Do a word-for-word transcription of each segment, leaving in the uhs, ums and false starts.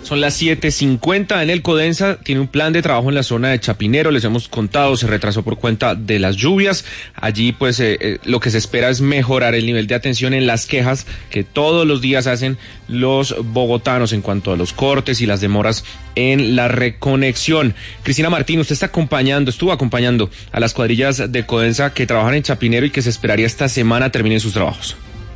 Son las siete cincuenta en el Codensa, tiene un plan de trabajo en la zona de Chapinero, les hemos contado, se retrasó por cuenta de las lluvias. Allí pues eh, eh, lo que se espera es mejorar el nivel de atención en las quejas que todos los días hacen los bogotanos en cuanto a los cortes y las demoras en la reconexión. Cristina Martín, usted está acompañando, estuvo acompañando a las cuadrillas de Codensa que trabajan en Chapinero y que se esperaría esta semana terminen sus trabajos.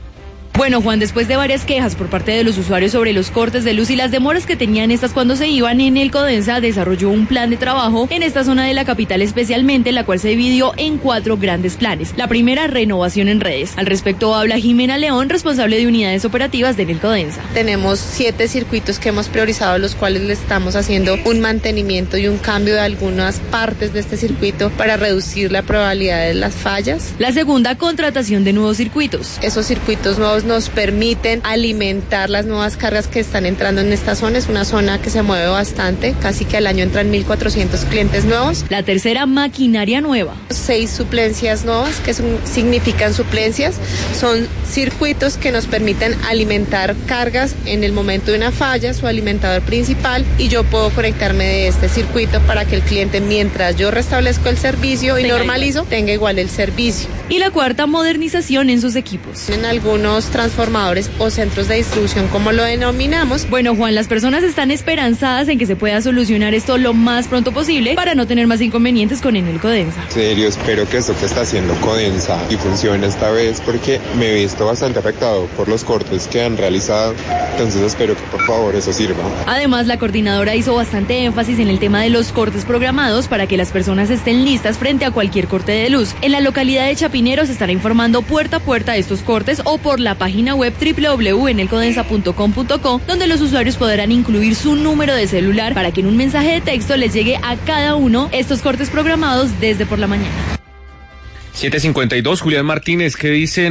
Bueno, Juan, después de varias quejas por parte de los usuarios sobre los cortes de luz y las demoras que tenían estas cuando se iban, en el Codensa desarrolló un plan de trabajo en esta zona de la capital especialmente, la cual se dividió en cuatro grandes planes. La primera, renovación en redes. Al respecto habla Jimena León, responsable de unidades operativas de el Codensa. Tenemos siete circuitos que hemos priorizado, los cuales le estamos haciendo un mantenimiento y un cambio de algunas partes de este circuito para reducir la probabilidad de las fallas. La segunda, contratación de nuevos circuitos. Esos circuitos nuevos nos permiten alimentar las nuevas cargas que están entrando en esta zona. Es una zona que se mueve bastante, casi que al año entran mil cuatrocientos clientes nuevos. La tercera, maquinaria nueva. Seis suplencias nuevas, que son, significan suplencias, son circuitos que nos permiten alimentar cargas en el momento de una falla, su alimentador principal, y yo puedo conectarme de este circuito para que el cliente, mientras yo restablezco el servicio y tenga normalizo, igual. tenga igual el servicio. Y la cuarta, modernización en sus equipos. En algunos transformadores o centros de distribución, como lo denominamos. Bueno, Juan, las personas están esperanzadas en que se pueda solucionar esto lo más pronto posible para no tener más inconvenientes con Enel Codensa. En serio, espero que esto que está haciendo Codensa y funcione esta vez, porque me he visto bastante afectado por los cortes que han realizado, entonces espero que por favor eso sirva. Además, la coordinadora hizo bastante énfasis en el tema de los cortes programados para que las personas estén listas frente a cualquier corte de luz. En la localidad de Chapinero se estará informando puerta a puerta de estos cortes o por la página web doble u doble u doble u punto enel codensa punto com punto co, donde los usuarios podrán incluir su número de celular para que en un mensaje de texto les llegue a cada uno estos cortes programados desde por la mañana. siete cincuenta y dos, Julián Martínez, ¿qué dicen